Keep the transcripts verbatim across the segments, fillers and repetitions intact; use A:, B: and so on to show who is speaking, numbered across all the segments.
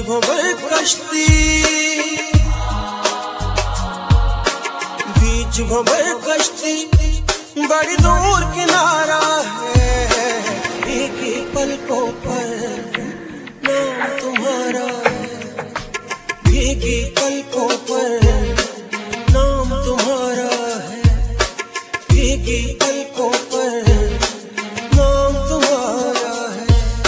A: भंवर कश्ती, बीच भंवर कश्ती, बड़ी दूर किनारा है। भीगी पलकों पर नाम तुम्हारा है, भीगी पलकों पर नाम तुम्हारा है, भीगी पलकों पर नाम तुम्हारा है।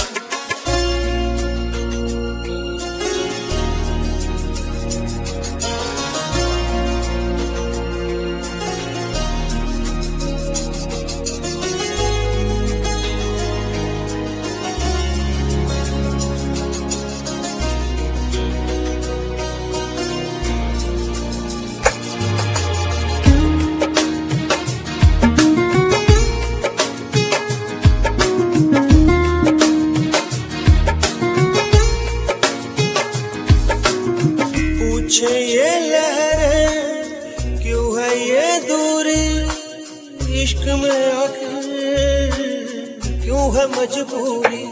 A: पूछे ये लहरें क्यों है ये दूरी, इश्क में आखिर क्यों है मजबूरी।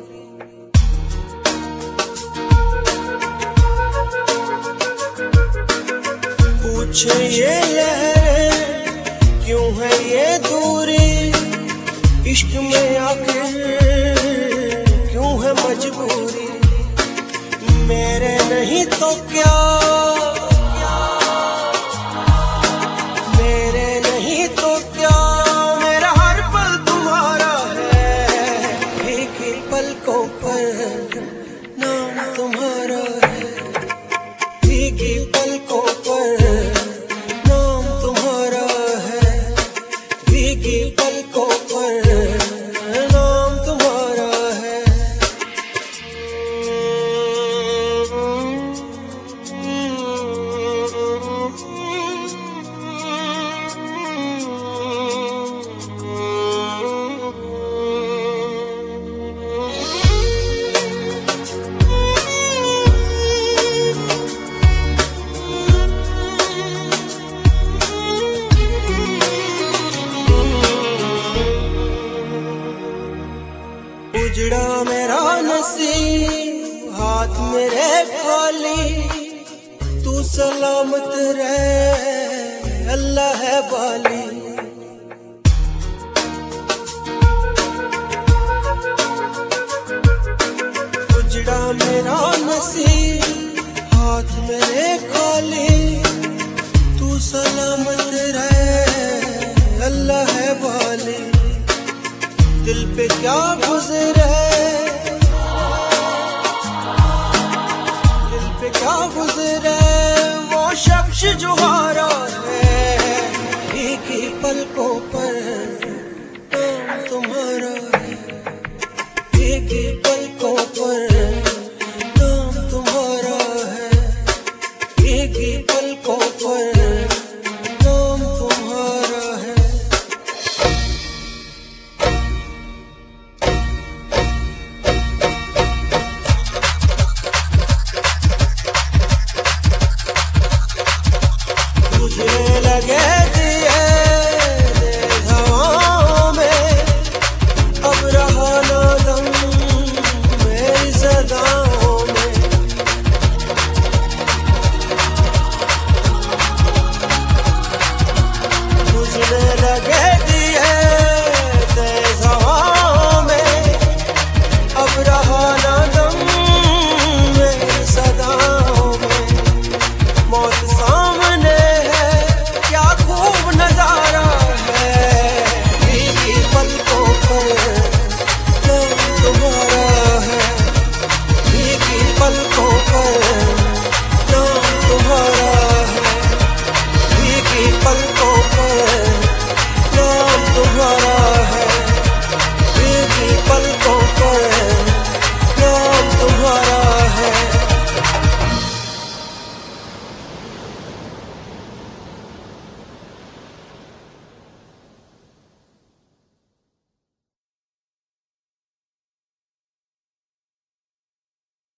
A: पूछे ये लहरें क्यों है ये दूरी, इश्क में आखिर क्यों है मजबूरी। मेरे नहीं तो क्या, मेरे नहीं तो क्या, मेरा हर पल तुम्हारा है। भीगी पलकों पर नाम तुम्हारा है, भीगी पलकों पर नाम तुम्हारा है, भीगी पलकों पर नाम तुम्हारा है। उजड़ा मेरा नसीब, हाथ मेरे खाली, तू सलामत रहे अल्लाह है बाली। उजड़ा मेरा नसीब, हाथ मेरे खाली, तू सलामत रहे अल्लाह है बाली। दिल पे क्या गुजरे, दिल पे क्या गुजरे वो शख्स जो